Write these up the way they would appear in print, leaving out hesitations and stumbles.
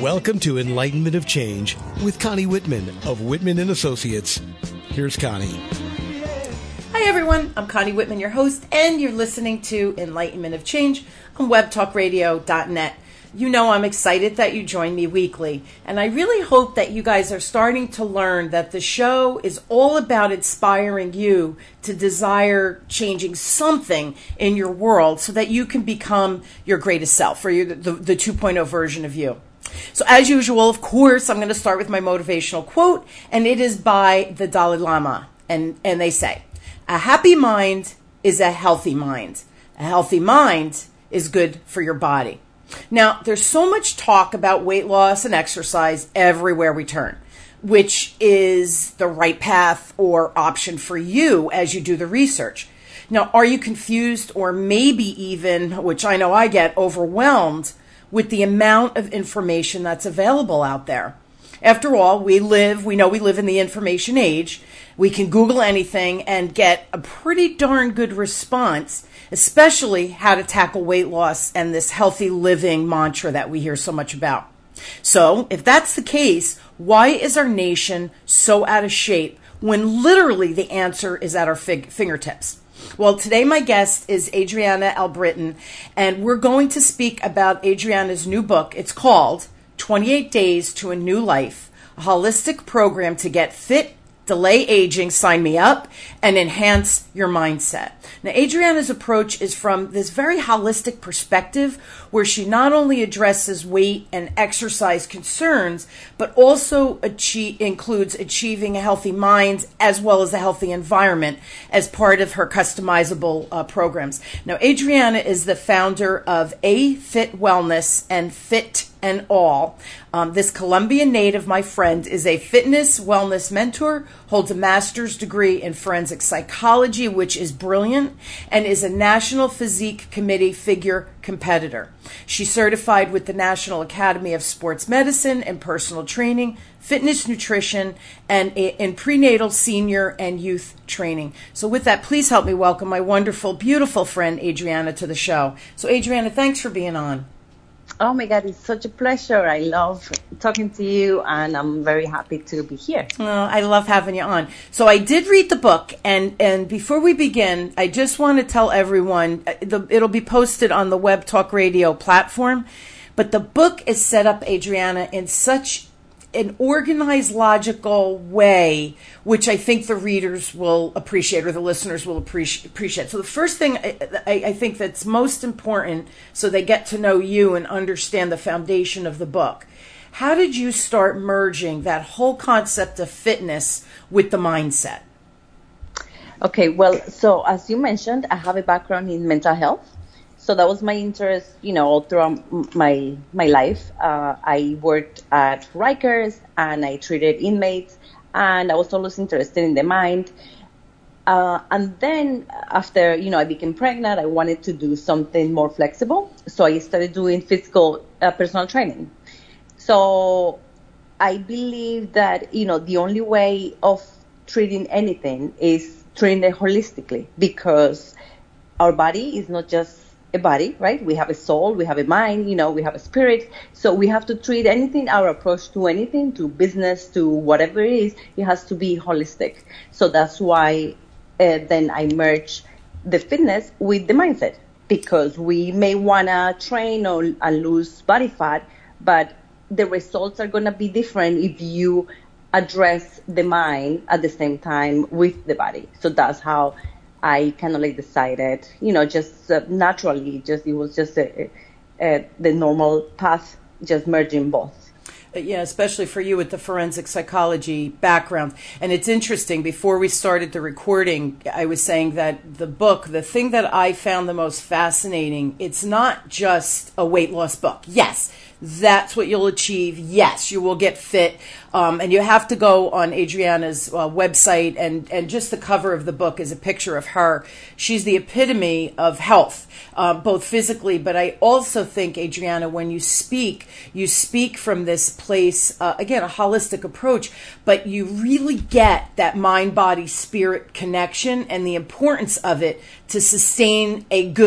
Welcome to Enlightenment of Change with Connie Whitman of Whitman & Associates. Here's Connie. Hi everyone, I'm Connie Whitman, your host, and you're listening to Enlightenment of Change on webtalkradio.net. You know I'm excited that you join me weekly, and I really hope that you guys are starting to learn that the show is all about inspiring you to desire changing something in your world so that you can become your greatest self, or the 2.0 version of you. So as usual, of course, I'm going to start with my motivational quote, and it is by the Dalai Lama, and they say, "A happy mind is a healthy mind. A healthy mind is good for your body." Now, there's so much talk about weight loss and exercise everywhere we turn, which is the right path or option for you as you do the research. Now, are you confused or maybe even, which I know I get, overwhelmed with the amount of information that's available out there? After all, we live in the information age. We can Google anything and get a pretty darn good response, especially how to tackle weight loss and this healthy living mantra that we hear so much about. So, if that's the case, why is our nation so out of shape when literally the answer is at our fingertips? Well, today my guest is Adriana Albritton, and we're going to speak about Adriana's new book. It's called 28 Days to a New Life, a holistic program to get fit, delay aging, sign me up, and enhance your mindset. Now, Adriana's approach is from this very holistic perspective where she not only addresses weight and exercise concerns, but also includes achieving a healthy mind as well as a healthy environment as part of her customizable programs. Now, Adriana is the founder of A Fit Wellness and Fit and All. This Colombian native, my friend, is a fitness wellness mentor, holds a master's degree in forensic psychology, which is brilliant, and is a National Physique Committee figure competitor. She's certified with the National Academy of Sports Medicine and Personal Training, Fitness Nutrition, and in prenatal, senior, and youth training. So with that, please help me welcome my wonderful, beautiful friend, Adriana, to the show. So Adriana, thanks for being on. Oh my God, it's such a pleasure. I love talking to you, and I'm very happy to be here. Oh, I love having you on. So I did read the book, and before we begin, I just want to tell everyone, it'll be posted on the Web Talk Radio platform, but the book is set up, Adriana, in such an organized, logical way, which I think the readers will appreciate, or the listeners will appreciate. So the first thing I think that's most important, so they get to know you and understand the foundation of the book. How did you start merging that whole concept of fitness with the mindset? Okay, well, so as you mentioned, I have a background in mental health. So that was my interest, all throughout my life. I worked at Rikers and I treated inmates, and I was always interested in the mind. And then after, I became pregnant, I wanted to do something more flexible. So I started doing physical personal training. So I believe that, the only way of treating anything is treating it holistically, because our body is not just a body, right? We have a soul, we have a mind, we have a spirit. So we have to treat anything, our approach to anything, to business, to whatever it is, it has to be holistic. So that's why then I merge the fitness with the mindset, because we may want to train and lose body fat, but the results are going to be different if you address the mind at the same time with the body. So that's how I kind of decided, just naturally, it was just the normal path, just merging both. Yeah, especially for you with the forensic psychology background. And it's interesting, before we started the recording, I was saying that the book, the thing that I found the most fascinating, it's not just a weight loss book. Yes, that's what you'll achieve. Yes, you will get fit. And you have to go on Adriana's website, and just the cover of the book is a picture of her. She's the epitome of health, both physically, but I also think, Adriana, when you speak from this place, again, a holistic approach, but you really get that mind-body-spirit connection and the importance of it to sustain a good,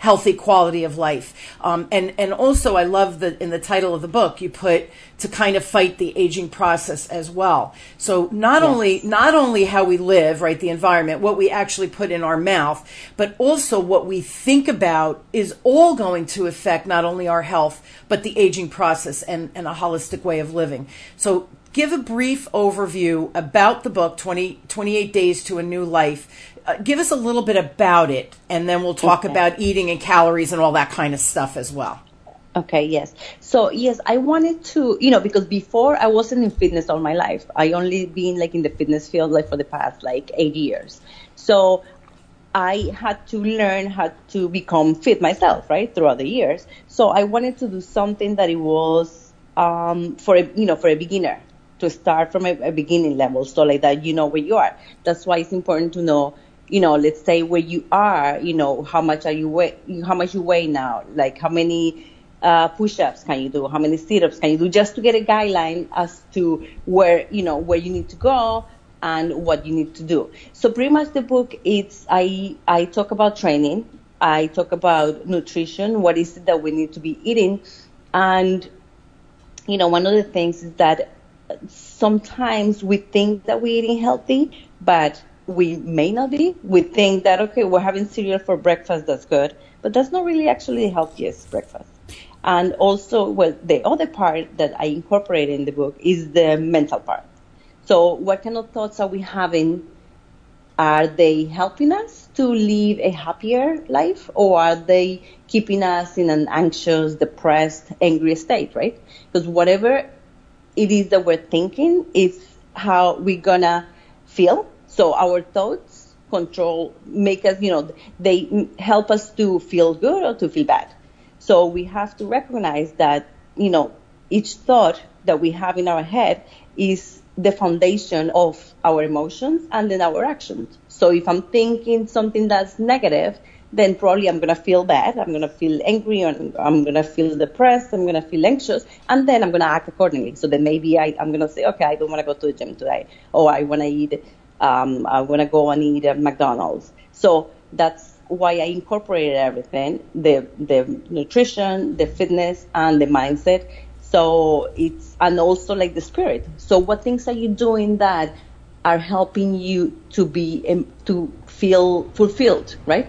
healthy quality of life. And also I love that in the title of the book you put to kind of fight the aging process as well. So not only how we live, right, the environment, what we actually put in our mouth, but also what we think about is all going to affect not only our health, but the aging process and a holistic way of living. So give a brief overview about the book, 28 Days to a New Life. Give us a little bit about it, and then we'll talk about eating and calories and all that kind of stuff as well. Okay, yes. So, yes, I wanted to, because before I wasn't in fitness all my life. I only been like in the fitness field like for the past 8 years. So I had to learn how to become fit myself, right, throughout the years. So I wanted to do something that it was for a beginner, to start from a beginning level, so like that you know where you are. That's why it's important to know, let's say where you are, how much you weigh now, like how many push-ups can you do, how many sit-ups can you do, just to get a guideline as to where you need to go and what you need to do. So pretty much the book, I talk about training, I talk about nutrition, what is it that we need to be eating, and one of the things is that sometimes we think that we're eating healthy, but we may not be. We think that, okay, we're having cereal for breakfast, that's good, but that's not really actually the healthiest breakfast. And also, the other part that I incorporate in the book is the mental part. So what kind of thoughts are we having? Are they helping us to live a happier life, or are they keeping us in an anxious, depressed, angry state, right? Because whatever it is that we're thinking is how we're gonna feel. So our thoughts make us, they help us to feel good or to feel bad. So we have to recognize that, each thought that we have in our head is the foundation of our emotions and then our actions. So if I'm thinking something that's negative, then probably I'm going to feel bad, I'm going to feel angry, I'm going to feel depressed, I'm going to feel anxious, and then I'm going to act accordingly. So then maybe I'm going to say, okay, I don't want to go to the gym today, or I want to eat, I want to go and eat at McDonald's. So that's why I incorporated everything, the nutrition, the fitness, and the mindset. So and also like the spirit. So what things are you doing that are helping you to feel fulfilled, right?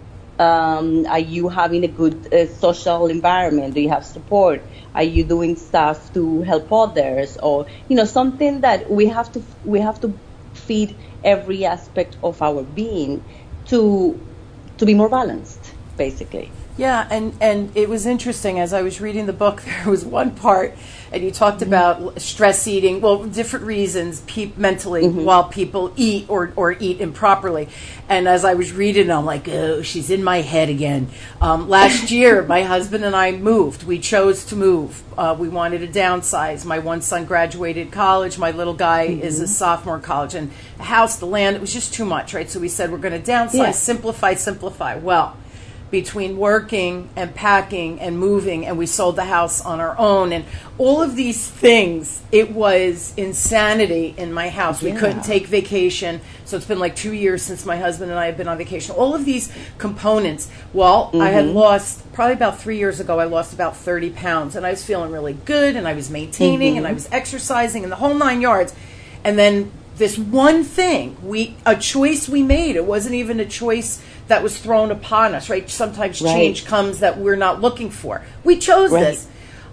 Are you having a good social environment? Do you have support? Are you doing stuff to help others? Or, something that we have to feed every aspect of our being to be more balanced, basically. Yeah, and it was interesting as I was reading the book. There was one part, and you talked about stress eating. Well, different reasons mentally while people eat or eat improperly. And as I was reading, I'm like, oh, she's in my head again. Last year, my husband and I moved. We chose to move. We wanted to downsize. My one son graduated college. My little guy is a sophomore in college. And the house, the land, it was just too much, right? So we said we're going to downsize, simplify. Well, between working and packing and moving, and we sold the house on our own, and all of these things, it was insanity in my house. We couldn't take vacation, so it's been 2 years since my husband and I have been on vacation. All of these components. Well, I had lost, probably about 3 years ago, I lost about 30 pounds, and I was feeling really good, and I was maintaining, and I was exercising, and the whole 9 yards. And then this one thing, a choice we made, it wasn't even a choice that was thrown upon us, right? Sometimes change comes that we're not looking for. We chose this.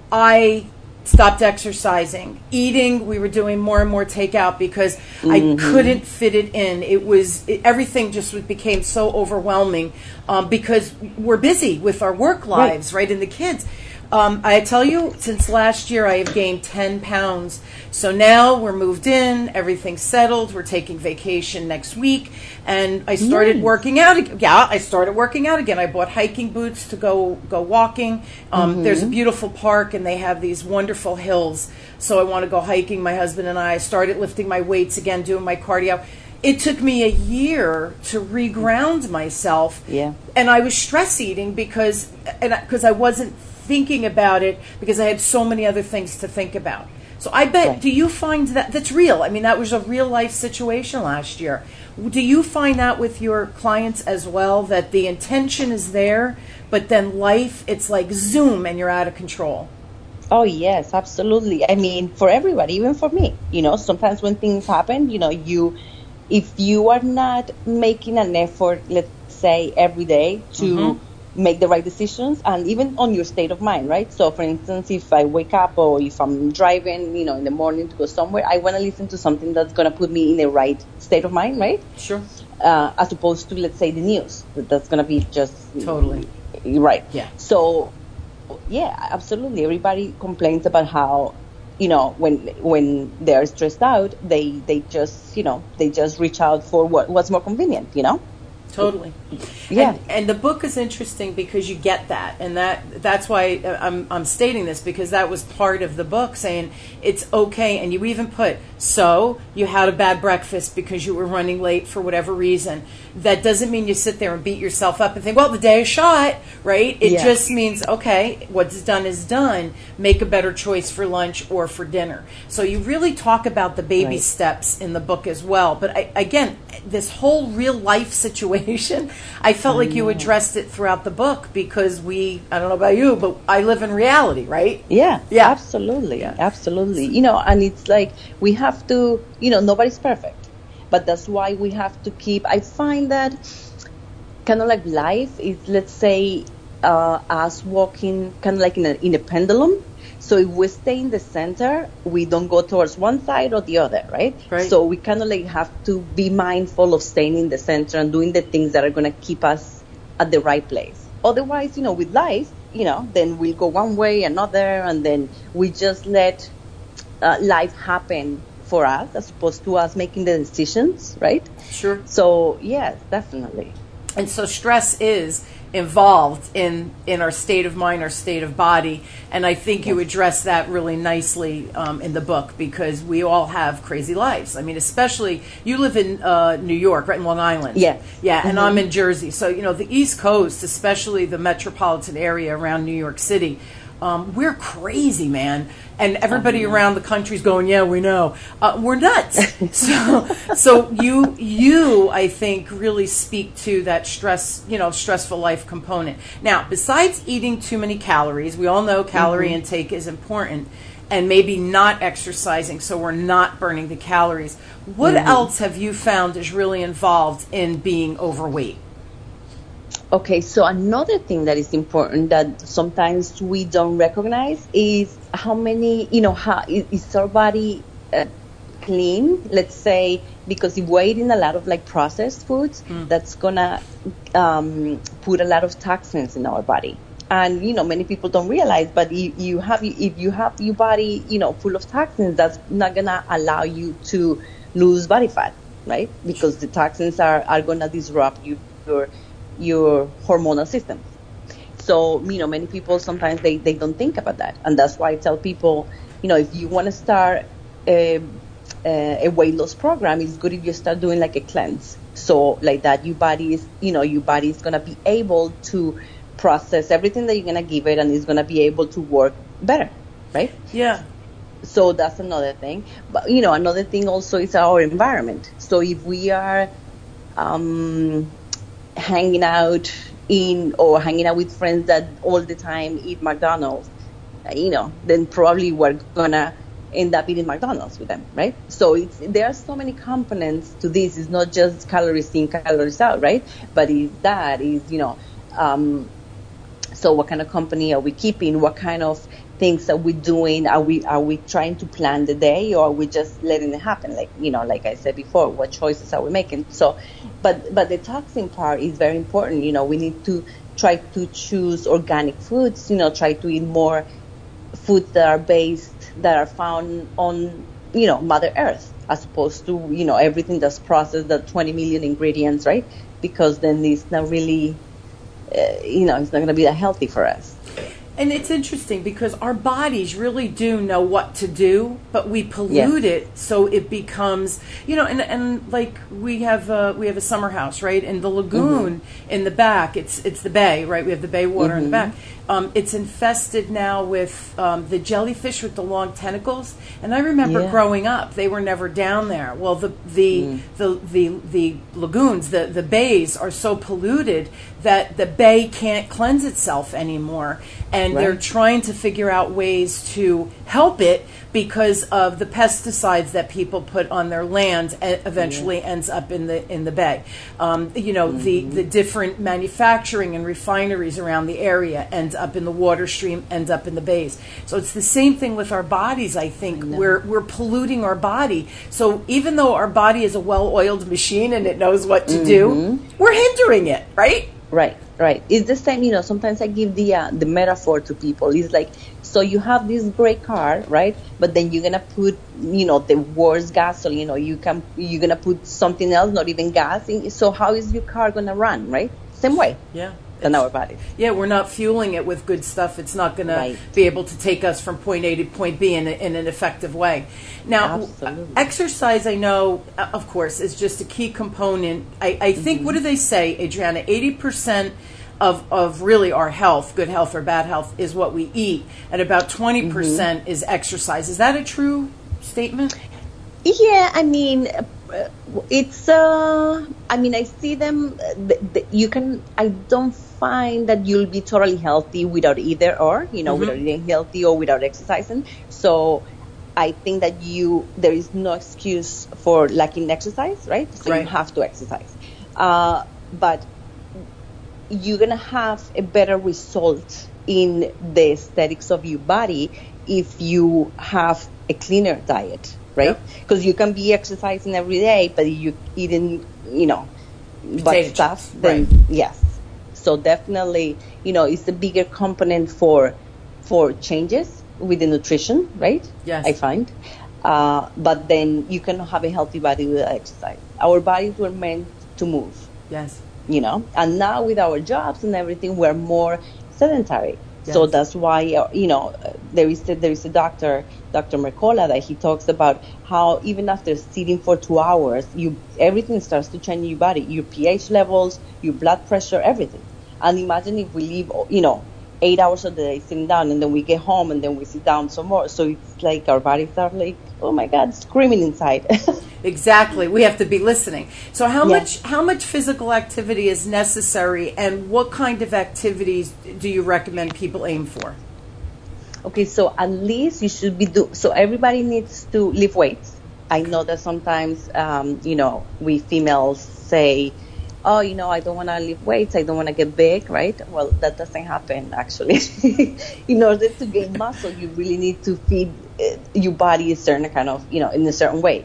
I stopped exercising. Eating, we were doing more and more takeout because I couldn't fit it in. Everything just became so overwhelming because we're busy with our work lives, right? And the kids. I tell you, since last year, I have gained 10 pounds. So now we're moved in, everything's settled. We're taking vacation next week. And I started working out again. Yeah, I started working out again. I bought hiking boots to go walking. There's a beautiful park, and they have these wonderful hills. So I want to go hiking. My husband and I started lifting my weights again, doing my cardio. It took me a year to reground myself. Yeah. And I was stress eating because I wasn't thinking about it because I had so many other things to think about. So I bet, do you find that's real? I mean, that was a real life situation last year. Do you find that with your clients as well, that the intention is there, but then life, it's like zoom and you're out of control. Oh, yes, absolutely. I mean, for everybody, even for me, sometimes when things happen, if you are not making an effort, let's say every day to make the right decisions, and even on your state of mind, right? So, for instance, if I wake up or if I'm driving, in the morning to go somewhere, I want to listen to something that's going to put me in the right state of mind, right? Sure. As opposed to, let's say, the news. That's going to be just... Totally. Right. Yeah. So, yeah, absolutely. Everybody complains about how, when they're stressed out, they just reach out for what's more convenient, Totally. Yeah. And the book is interesting because you get that. And that's why I'm stating this, because that was part of the book, saying it's okay. And you even put, so you had a bad breakfast because you were running late for whatever reason. That doesn't mean you sit there and beat yourself up and think, well, the day is shot, right? It just means, okay, what's done is done. Make a better choice for lunch or for dinner. So you really talk about the baby steps in the book as well. But again, this whole real life situation, I felt like you addressed it throughout the book, because I don't know about you, but I live in reality, right? Yeah, absolutely. Yeah. Absolutely. And it's like we have to, nobody's perfect. But that's why we have to keep, I find that kind of like life is, let's say, us walking kind of like in a pendulum. So if we stay in the center, we don't go towards one side or the other, right? So we kind of like have to be mindful of staying in the center and doing the things that are going to keep us at the right place. Otherwise, with life, then we'll go one way, another, and then we just let life happen for us as opposed to us making the decisions, right? Sure. So, yes, definitely. And so stress is involved in our state of mind, our state of body. And I think you address that really nicely in the book, because we all have crazy lives. I mean, especially, you live in New York, right, in Long Island. Yes. Yeah, and I'm in Jersey. So, the East Coast, especially the metropolitan area around New York City, we're crazy, man. And everybody around the country's going, yeah, we know. We're nuts. So you, I think, really speak to that stressful life component. Now, besides eating too many calories, we all know calorie intake is important, and maybe not exercising so we're not burning the calories. What else have you found is really involved in being overweight? Okay, so another thing that is important that sometimes we don't recognize is how many, how is our body clean, let's say, because if we're eating a lot of like processed foods, that's gonna put a lot of toxins in our body. And, many people don't realize, but if you have your body, full of toxins, that's not gonna allow you to lose body fat, right? Because the toxins are gonna disrupt your hormonal system. So, many people sometimes they don't think about that. And that's why I tell people, if you want to start a weight loss program, it's good if you start doing like a cleanse. So like that, your body is going to be able to process everything that you're going to give it, and it's going to be able to work better, right? Yeah. So that's another thing. But, another thing also is our environment. So if we are hanging out with friends that all the time eat McDonald's, then probably we're gonna end up eating McDonald's with them, right? So there are so many components to this. It's not just calories in, calories out, right? But so what kind of company are we keeping? What kind of things are we doing? Are we trying to plan the day, or are we just letting it happen? Like I said before, what choices are we making? So, but the toxin part is very important. We need to try to choose organic foods. Try to eat more foods that are found on Mother Earth, as opposed to everything that's processed, the 20 million ingredients, right? Because then it's not really it's not going to be that healthy for us. And it's interesting because our bodies really do know what to do, but we pollute it, so it becomes, and like we have a summer house, right? And the lagoon in the back, it's the bay, right? We have the bay water in the back. it's infested now with the jellyfish with the long tentacles. And I remember growing up, they were never down there. Well, the lagoons, the bays are so polluted that the bay can't cleanse itself anymore. And they're trying to figure out ways to help it because of the pesticides that people put on their land eventually ends up in the bay. The different manufacturing and refineries around the area ends up in the water stream, ends up in the bays. So it's the same thing with our bodies, I think. We're polluting our body. So even though our body is a well-oiled machine and it knows what to do, we're hindering it, right? Right. It's the same, sometimes I give the metaphor to people. It's like, so you have this great car, right? But then you're going to put, the worst gasoline, you're going to put something else, not even gas in. So how is your car going to run, right? Same way. Yeah. Than our bodies. Yeah, we're not fueling it with good stuff. It's not going to be able to take us from point A to point B in an effective way. Now, exercise, I know, of course, is just a key component. I think, what do they say, Adriana? 80% of really our health, good health or bad health, is what we eat, and about 20% is exercise. Is that a true statement? Yeah, I mean, it's, I see them, I don't find that you'll be totally healthy without either or, without eating healthy or without exercising. So I think that there is no excuse for lacking exercise, right? So you have to exercise. But you're going to have a better result in the aesthetics of your body if you have a cleaner diet. Right? Because you can be exercising every day, but you eating, bad stuff, then yes. So definitely, it's a bigger component for changes with the nutrition, right? Yes. I find. But then you cannot have a healthy body without exercise. Our bodies were meant to move. Yes. And now with our jobs and everything, we're more sedentary. Yes. So that's why, there is a doctor, Dr. Mercola, that he talks about how even after sitting for 2 hours, everything starts to change in your body, your pH levels, your blood pressure, everything. And imagine if we live, 8 hours of the day sitting down, and then we get home and then we sit down some more. So it's like our bodies are like, oh my God, screaming inside. Exactly. We have to be listening. So how much physical activity is necessary, and what kind of activities do you recommend people aim for? Okay, so at least you should be so everybody needs to lift weights. I know that sometimes, we females say, oh, I don't want to lift weights, I don't want to get big, right? Well, that doesn't happen, actually. In order to gain muscle, you really need to feed your body a certain kind of, in a certain way,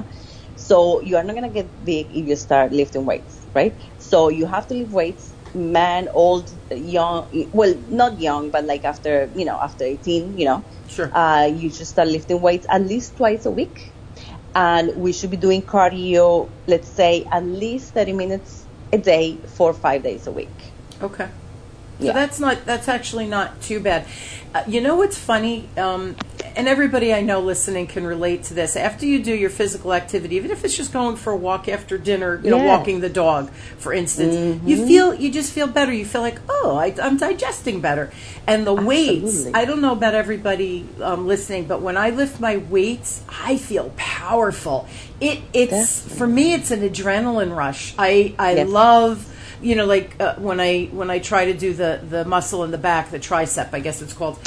So you are not going to get big if you start lifting weights, right? So you have to lift weights, man, old, young, well, not young, but like after 18, Sure. You should start lifting weights at least twice a week. And we should be doing cardio, let's say, at least 30 minutes a day for 5 days a week. Okay. So that's actually not too bad. What's funny, and everybody I know listening can relate to this. After you do your physical activity, even if it's just going for a walk after dinner, walking the dog, for instance, you just feel better. You feel like, I'm digesting better. And the weights, I don't know about everybody listening, but when I lift my weights, I feel powerful. For me, it's an adrenaline rush. I love. When I try to do the muscle in the back, the tricep, I guess it's called.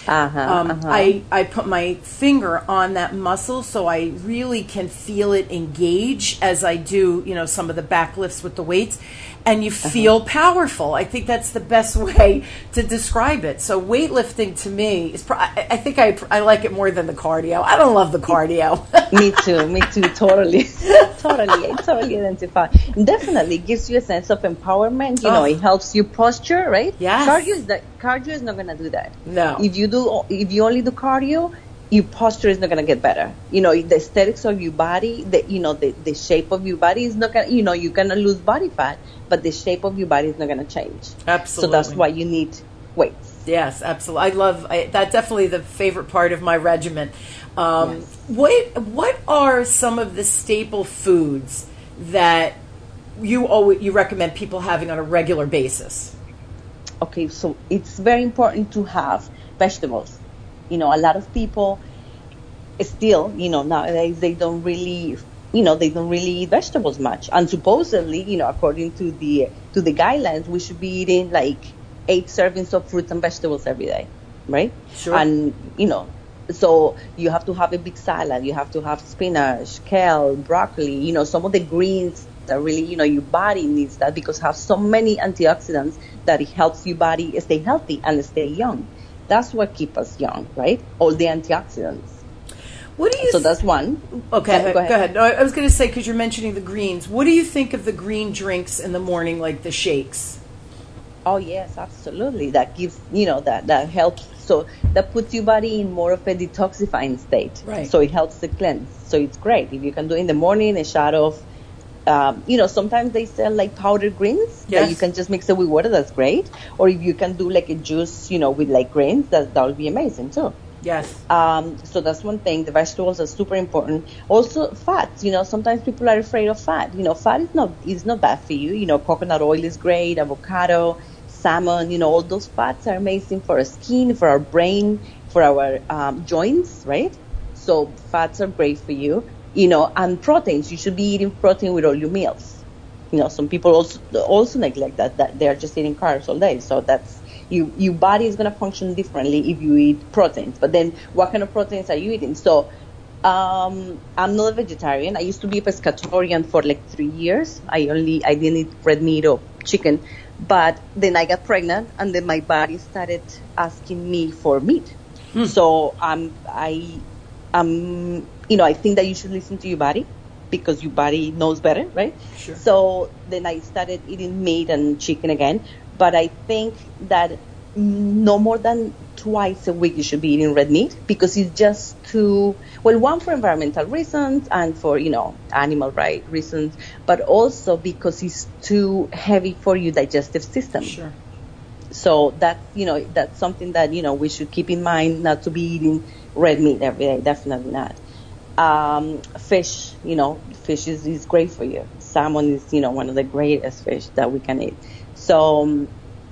I put my finger on that muscle so I really can feel it engage as I do, some of the back lifts with the weights, and you feel powerful. I think that's the best way to describe it. So weightlifting to me is, I think I like it more than the cardio. I don't love the cardio. Me too, totally. I totally identify. Definitely gives you a sense of empowerment. It helps you posture, right? Yes. Cardio is not going to do that. No. If you only do cardio, your posture is not going to get better. The aesthetics of your body, the shape of your body is not going to, you're going to lose body fat, but the shape of your body is not going to change. Absolutely. So that's why you need weights. Yes, absolutely. That's definitely the favorite part of my regimen. Yes. What are some of the staple foods that you recommend people having on a regular basis? Okay, so it's very important to have vegetables. A lot of people still, nowadays they don't really eat vegetables much. And supposedly, according to the guidelines, we should be eating like 8 servings of fruits and vegetables every day, right? Sure. And so you have to have a big salad. You have to have spinach, kale, broccoli. Some of the greens that really, your body needs that because it has so many antioxidants that it helps your body stay healthy and stay young. That's what keeps us young, right? All the antioxidants. What do you? So that's one. Okay, go ahead. No, I was going to say, because you're mentioning the greens. What do you think of the green drinks in the morning, like the shakes? Oh yes, absolutely. That gives that helps. So that puts your body in more of a detoxifying state. Right. So it helps to cleanse. So it's great if you can do it in the morning. A shot of, sometimes they sell like powdered greens that you can just mix it with water. That's great. Or if you can do like a juice, with like grains, that would be amazing too. Yes. So that's one thing. The vegetables are super important. Also, fats. Sometimes people are afraid of fat. Fat is not bad for you. Coconut oil is great. Avocado, salmon. All those fats are amazing for our skin, for our brain, for our joints, right? So fats are great for you. And proteins. You should be eating protein with all your meals. Some people also neglect that they are just eating carbs all day. So that's. Your body is going to function differently if you eat proteins. But then what kind of proteins are you eating? So I'm not a vegetarian. I used to be a pescatarian for like 3 years. I didn't eat red meat or chicken. But then I got pregnant, and then my body started asking me for meat. So I think that you should listen to your body because your body knows better, right? Sure. So then I started eating meat and chicken again. But I think that no more than twice a week you should be eating red meat because it's just too, one, for environmental reasons and for, animal right reasons, but also because it's too heavy for your digestive system. Sure. So that's something that, we should keep in mind, not to be eating red meat every day. Definitely not. Fish, fish is great for you. Salmon is, one of the greatest fish that we can eat. So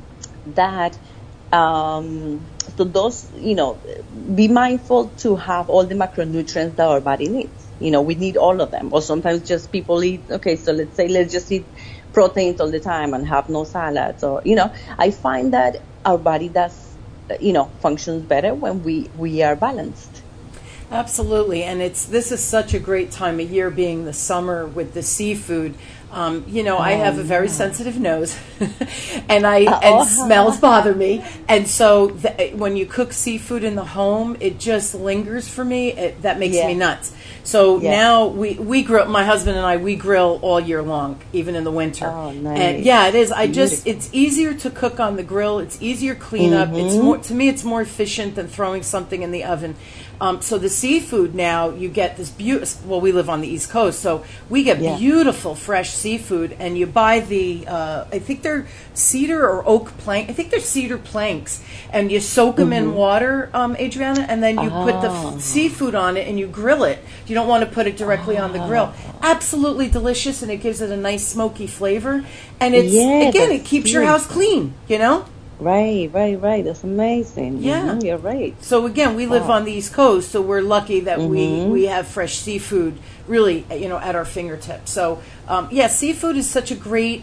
so those, be mindful to have all the macronutrients that our body needs. We need all of them. Or sometimes just people eat, so let's just eat proteins all the time and have no salads. Or, I find that our body does, functions better when we are balanced. Absolutely, and this is such a great time of year, being the summer with the seafood. I have a very sensitive nose, and smells bother me. And so when you cook seafood in the home, it just lingers for me. That makes me nuts. So now we grill. My husband and I, we grill all year long, even in the winter. Oh, nice. And it is. It's easier to cook on the grill. It's easier cleanup. It's more, to me, it's more efficient than throwing something in the oven. So the seafood now, you get this beautiful, well, we live on the East Coast, so we get beautiful fresh seafood, and you buy the, I think they're cedar or oak plank, I think they're cedar planks, and you soak them in water, Adriana, and then you put the seafood on it and you grill it. You don't want to put it directly on the grill. Absolutely delicious, and it gives it a nice smoky flavor, and it keeps your house clean, Right. That's amazing. Yeah. You're right. So again, we live on the East Coast, so we're lucky that we have fresh seafood really, at our fingertips. So, seafood is such a great,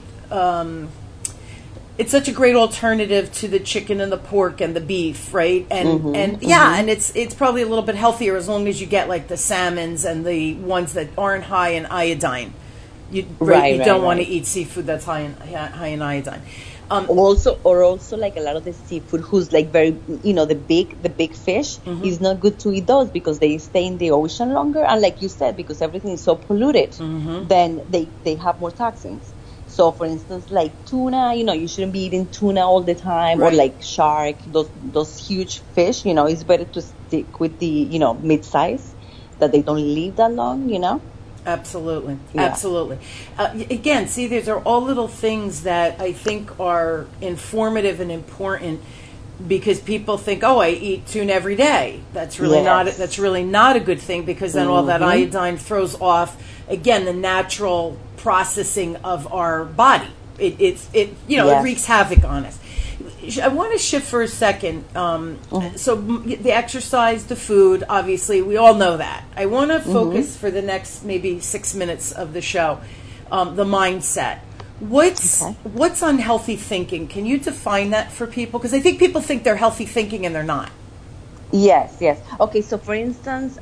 it's such a great alternative to the chicken and the pork and the beef, right? And and it's probably a little bit healthier as long as you get like the salmons and the ones that aren't high in iodine. You don't want to eat seafood that's high in iodine. Also like a lot of the seafood who's like very, the big fish is not good to eat those because they stay in the ocean longer. And like you said, because everything is so polluted, then they have more toxins. So for instance, like tuna, you shouldn't be eating tuna all the time, or like shark, those huge fish, it's better to stick with the, mid-size, that they don't live that long, Absolutely. Again, see, these are all little things that I think are informative and important, because people think, I eat tuna every day. That's really not a good thing, because then all that iodine throws off again the natural processing of our body. It wreaks havoc on us. I want to shift for a second. So the exercise, the food, obviously, we all know that. I want to focus for the next maybe 6 minutes of the show, the mindset. What's unhealthy thinking? Can you define that for people? Because I think people think they're healthy thinking and they're not. Yes. Okay, so for instance,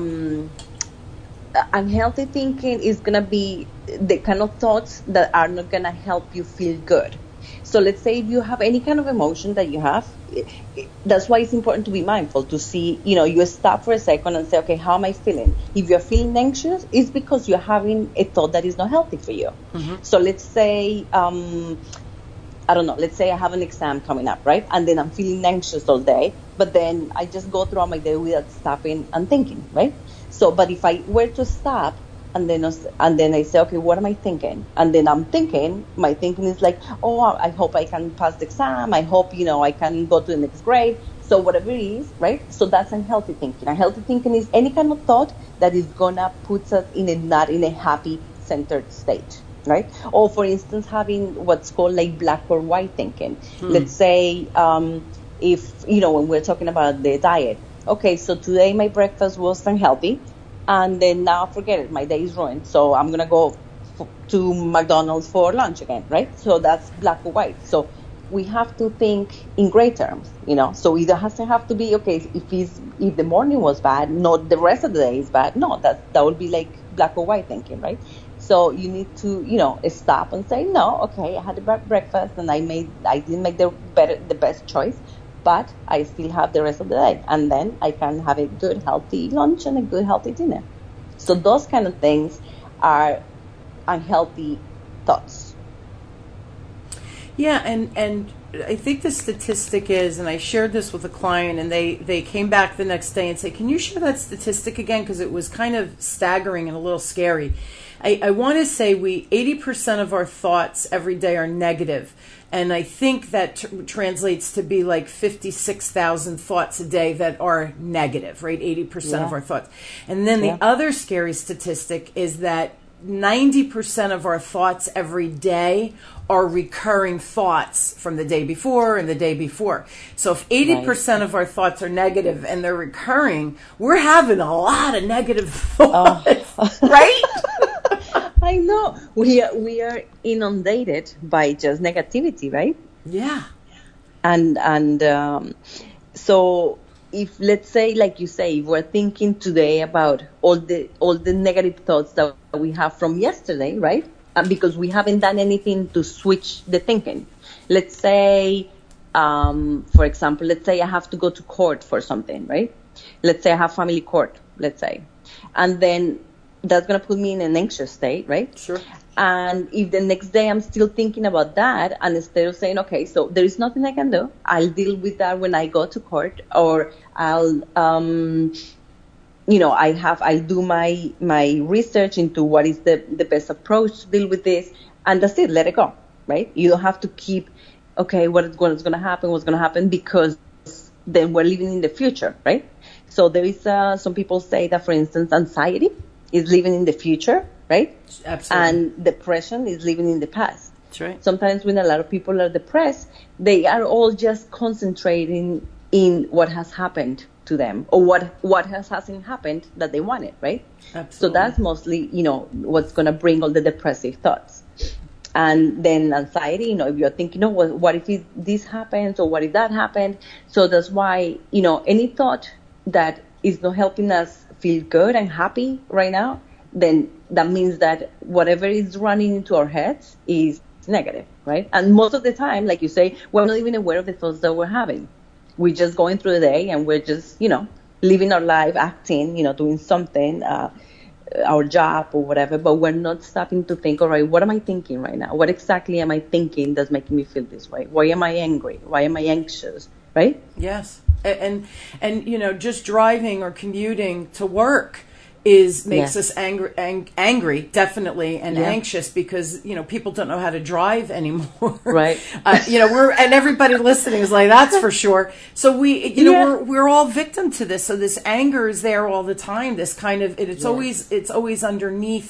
unhealthy thinking is going to be the kind of thoughts that are not going to help you feel good. So let's say if you have any kind of emotion that you have, that's why it's important to be mindful, to see, you stop for a second and say, okay, how am I feeling? If you're feeling anxious, it's because you're having a thought that is not healthy for you. So let's say, I don't know, let's say I have an exam coming up, right? And then I'm feeling anxious all day, but then I just go throughout my day without stopping and thinking, right? So, but if I were to stop, and then I say, okay, what am I thinking? And then my thinking is like, oh, I hope I can pass the exam. I hope, I can go to the next grade. So whatever it is, right? So that's unhealthy thinking. Unhealthy thinking is any kind of thought that is going to put us not in a happy centered state, right? Or for instance, having what's called like black or white thinking. Let's say, if, when we're talking about the diet, okay, so today my breakfast was unhealthy. And then now forget it, my day is ruined. So I'm going to go to McDonald's for lunch again, right? So that's black or white. So we have to think in gray terms, So it doesn't have to be, okay, if the morning was bad, not the rest of the day is bad. No, that would be like black or white thinking, right? So you need to, stop and say, no, okay, I had a breakfast and I didn't make the best choice, but I still have the rest of the day. And then I can have a good, healthy lunch and a good, healthy dinner. So those kind of things are unhealthy thoughts. Yeah, and I think the statistic is, and I shared this with a client, and they came back the next day and said, can you share that statistic again? Because it was kind of staggering and a little scary. I want to say 80% of our thoughts every day are negative. And I think that translates to be like 56,000 thoughts a day that are negative, right? 80% of our thoughts. And then the other scary statistic is that 90% of our thoughts every day are recurring thoughts from the day before and the day before. So if 80% of our thoughts are negative and they're recurring, we're having a lot of negative thoughts, right? I know. We are inundated by just negativity, right? Yeah. And so if, let's say, like you say, if we're thinking today about all the negative thoughts that we have from yesterday, right? Because we haven't done anything to switch the thinking. Let's say, for example, let's say I have to go to court for something, right? Let's say I have family court, let's say. And then that's going to put me in an anxious state, right? Sure. And if the next day I'm still thinking about that, and instead of saying, okay, so there is nothing I can do, I'll deal with that when I go to court, or I'll, I'll do my research into what is the best approach to deal with this, and that's it, let it go, right? You don't have to keep, okay, what's going to happen, because then we're living in the future, right? So there is, some people say that, for instance, anxiety is living in the future, right? Absolutely. And depression is living in the past. That's right. Sometimes when a lot of people are depressed, they are all just concentrating in what has happened to them, or what hasn't happened that they wanted, right? Absolutely. So that's mostly, what's going to bring all the depressive thoughts. And then anxiety, if you're thinking, what if this happens, or what if that happened? So that's why, any thought that is not helping us feel good and happy right now, then that means that whatever is running into our heads is negative, right? And most of the time, like you say, we're not even aware of the thoughts that we're having. We're just going through the day and we're just, living our life, acting, doing something, our job or whatever, but we're not stopping to think, all right, what am I thinking right now? What exactly am I thinking that's making me feel this way? Why am I angry? Why am I anxious? Right? Yes. And just driving or commuting to work makes us angry, definitely, and anxious, because people don't know how to drive anymore. Right. And everybody listening is like, that's for sure. So we're all victim to this. So this anger is there all the time. This kind of it's always underneath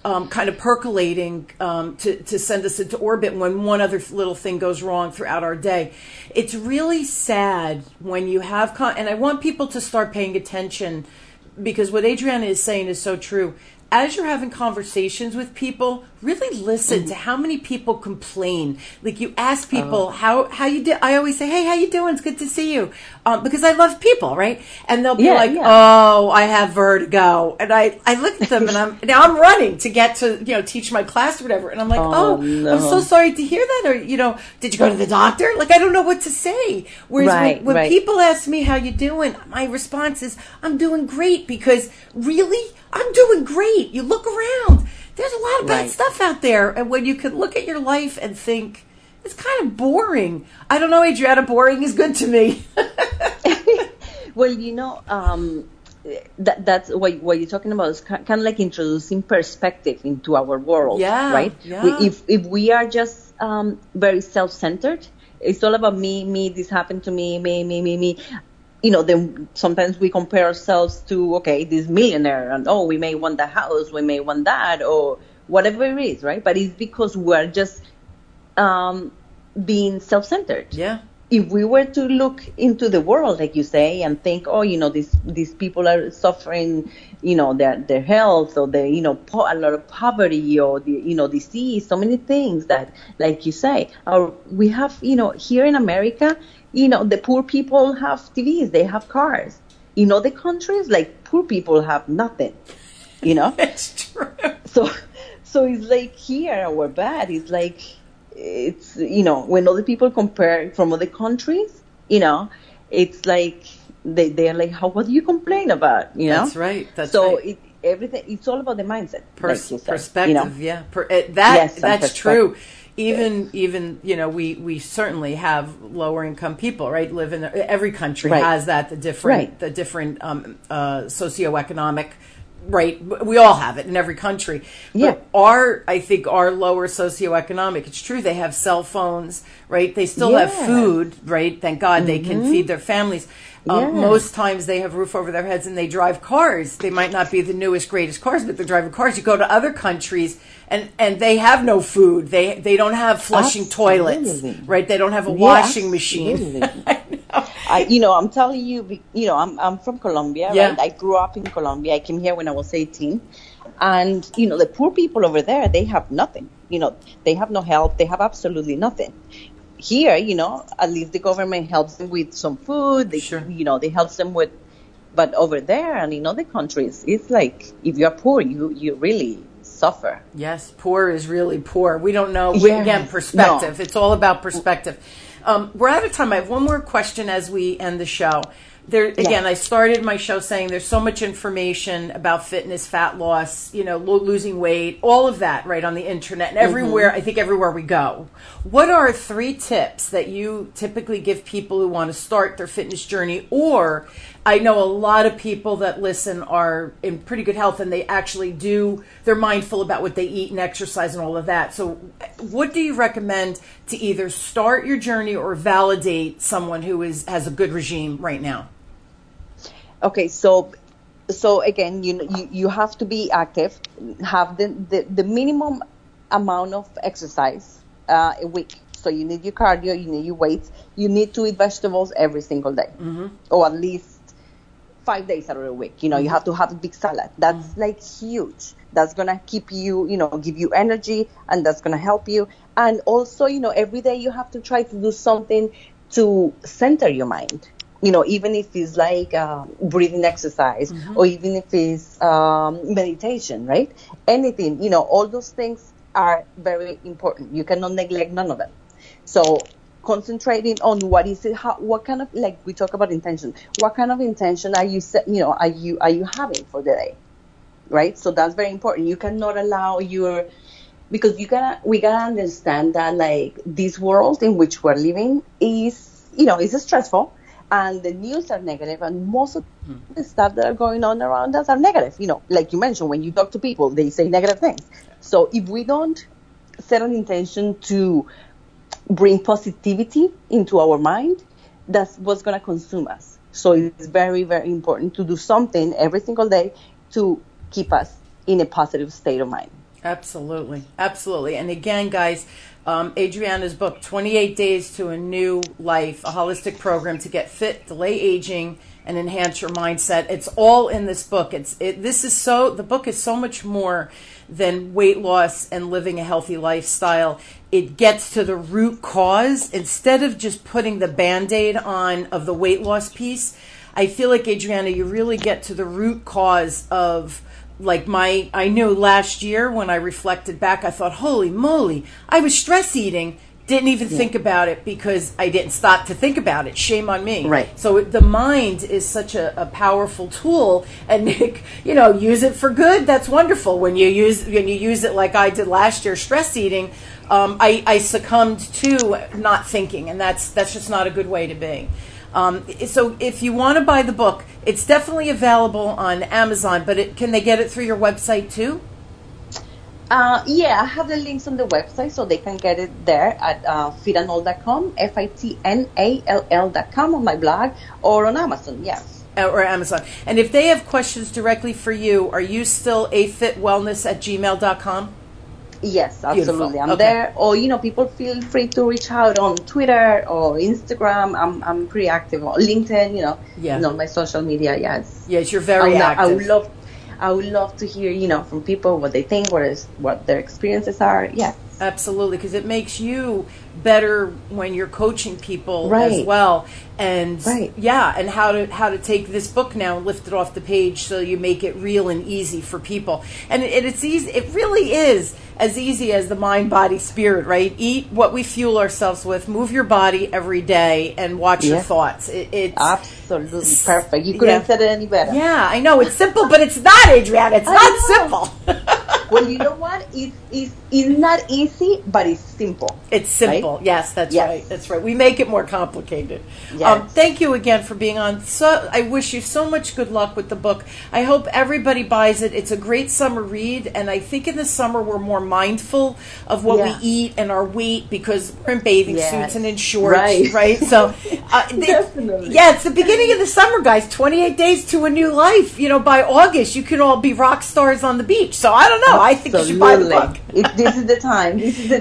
kind of percolating to send us into orbit when one other little thing goes wrong throughout our day. It's really sad when you have, and I want people to start paying attention, because what Adriana is saying is so true. As you're having conversations with people, really listen to how many people complain. Like, you ask people how you do. I always say, "Hey, how you doing? It's good to see you," because I love people, right? And they'll be "Oh, I have vertigo," and I look at them and I'm running to get to teach my class or whatever, and I'm like, "Oh, no. I'm so sorry to hear that," or "Did you go to the doctor?" Like, I don't know what to say. Whereas when people ask me how you doing, my response is, "I'm doing great," because really, I'm doing great. You look around. There's a lot of bad stuff out there. And when you can look at your life and think, it's kind of boring. I don't know, Adriana, boring is good to me. Well, that's what you're talking about is kind of like introducing perspective into our world, right? Yeah. If we are just very self-centered, it's all about me, this happened to me, me. Then sometimes we compare ourselves to, this millionaire, and we may want the house, we may want that, or whatever it is, right? But it's because we're just being self-centered. Yeah. If we were to look into the world, like you say, and think, these people are suffering, their health, or a lot of poverty, or disease, so many things that, like you say, we have, here in America, the poor people have TVs, they have cars. In other countries, like, poor people have nothing, It's true. So it's like here, we're bad. It's like, when other people compare from other countries, it's like, they're like, what do you complain about, That's right. Everything, it's all about the mindset. Perspective, yeah. That's true. Even we certainly have lower income people, right? Live in every country has that, the different socioeconomic, right? We all have it in every country. But I think our lower socioeconomic, it's true, they have cell phones, right? They still have food, right? Thank God they can feed their families. Most times they have a roof over their heads and they drive cars. They might not be the newest, greatest cars, but they're driving cars. You go to other countries and they have no food. They don't have flushing toilets, right? They don't have a washing machine. I'm telling you, I'm from Colombia, right? I grew up in Colombia. I came here when I was 18. And, the poor people over there, they have nothing. They have no help. They have absolutely nothing. Here, at least the government helps them with some food. They help them with, but over there and in other countries, it's like, if you're poor, you really suffer. Yes, poor is really poor. We don't know. Again, perspective. No. It's all about perspective. We're out of time. I have one more question as we end the show. Again, I started my show saying there's so much information about fitness, fat loss, losing weight, all of that, right, on the internet and everywhere. I think everywhere we go. What are 3 tips that you typically give people who want to start their fitness journey? Or I know a lot of people that listen are in pretty good health and they actually they're mindful about what they eat and exercise and all of that. So what do you recommend to either start your journey or validate someone who has a good regime right now? Okay, so again, you have to be active, have the minimum amount of exercise a week. So you need your cardio, you need your weights, you need to eat vegetables every single day, or at least 5 days out of the week. You have to have a big salad. That's like huge. That's gonna keep you, give you energy, and that's gonna help you. And also, every day you have to try to do something to center your mind. Even if it's like breathing exercise, or even if it's meditation, right? Anything, all those things are very important. You cannot neglect none of them. So concentrating on what kind of, like we talk about intention, what kind of intention are you having for the day, right? So that's very important. You cannot allow because we gotta understand that, like, this world in which we're living is stressful. And the news are negative, and most of the stuff that are going on around us are negative. Like you mentioned, when you talk to people, they say negative things. So if we don't set an intention to bring positivity into our mind, that's what's going to consume us. So it's very, very important to do something every single day to keep us in a positive state of mind. Absolutely. Absolutely. And again, guys, Adriana's book, 28 Days to a New Life, a holistic program to get fit, delay aging, and enhance your mindset. It's all in this book. The book is so much more than weight loss and living a healthy lifestyle. It gets to the root cause instead of just putting the Band-Aid on of the weight loss piece. I feel like, Adriana, you really get to the root cause of, like, I knew last year when I reflected back, I thought, holy moly, I was stress eating. Didn't even think about it because I didn't stop to think about it. Shame on me. Right. So the mind is such a powerful tool, and use it for good. That's wonderful. When you use it like I did last year, stress eating, I succumbed to not thinking, and that's just not a good way to be. So if you want to buy the book, it's definitely available on Amazon, but can they get it through your website too? Yeah, I have the links on the website, so they can get it there at fitandall.com, FITNALL.com on my blog, or on Amazon, yes. Or Amazon. And if they have questions directly for you, are you still afitwellness@gmail.com? Yes, absolutely. Beautiful. I'm Okay. there. Or, people feel free to reach out on Twitter or Instagram. I'm pretty active on LinkedIn, my social media, yes. Yes, you're very active. I would love to hear, from people what they think, what their experiences are. Yes. Absolutely, because it makes you better when you're coaching people Right. as well. And Right. and how to take this book now and lift it off the page so you make it real and easy for people. And it's easy. It really is as easy as the mind, body, spirit, right? Eat what we fuel ourselves with, move your body every day, and watch your thoughts. It's absolutely perfect. You couldn't have said it any better. Yeah, I know. It's simple, but it's not, Adriana. It's not simple. Well, you know what? It's not easy, but it's simple. It's simple. Right? Yes, that's right. That's right. We make it more complicated. Yes. Thank you again for being on. So I wish you so much good luck with the book. I hope everybody buys it. It's a great summer read, and I think in the summer we're more mindful of what we eat and our weight because we're in bathing suits and in shorts, right? So, definitely. Yeah, it's the beginning of the summer, guys. 28 days to a new life. By August, you can all be rock stars on the beach. So I don't know. I think you should buy the book. This is the time.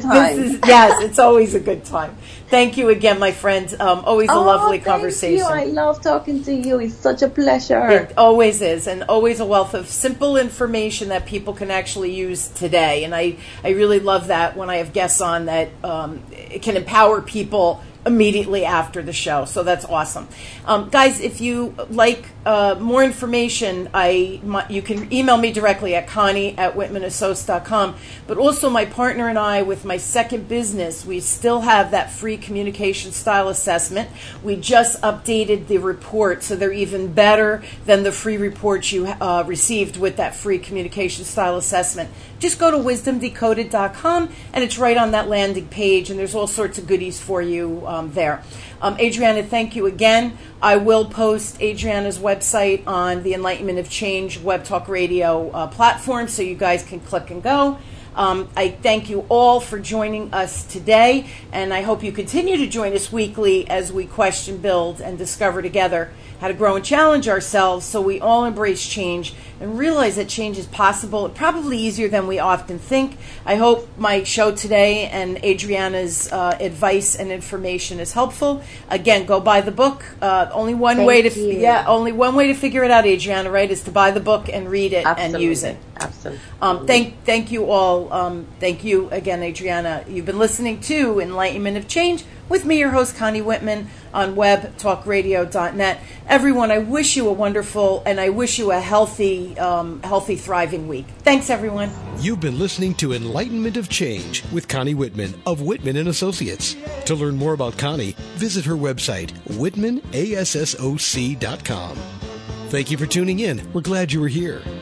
Yes, it's always a good time. Thank you again, my friend. Always a lovely conversation. Thank you. I love talking to you. It's such a pleasure. It always is, and always a wealth of simple information that people can actually use today. And I really love that when I have guests on that it can empower people immediately after the show. So that's awesome. Guys, if you like more information, you can email me directly at Connie@WhitmanAssociates.com. But also my partner and I, with my second business, we still have that free communication style assessment. We just updated the report, so they're even better than the free reports you received with that free communication style assessment. Just go to wisdomdecoded.com, and it's right on that landing page, and there's all sorts of goodies for you there. Adriana, thank you again. I will post Adriana's website on the Enlightenment of Change Web Talk Radio platform, so you guys can click and go. I thank you all for joining us today, and I hope you continue to join us weekly as we question, build, and discover together how to grow and challenge ourselves so we all embrace change and realize that change is possible, probably easier than we often think. I hope my show today and Adriana's advice and information is helpful. Again, go buy the book. Only one way to figure it out, Adriana, right, is to buy the book and read it and use it. Absolutely. Thank you all. Thank you again, Adriana. You've been listening to Enlightenment of Change with me, your host, Connie Whitman, on webtalkradio.net. Everyone, I wish you a wonderful and I wish you a healthy, thriving week. Thanks, everyone. You've been listening to Enlightenment of Change with Connie Whitman of Whitman & Associates. To learn more about Connie, visit her website, whitmanassoc.com. Thank you for tuning in. We're glad you were here.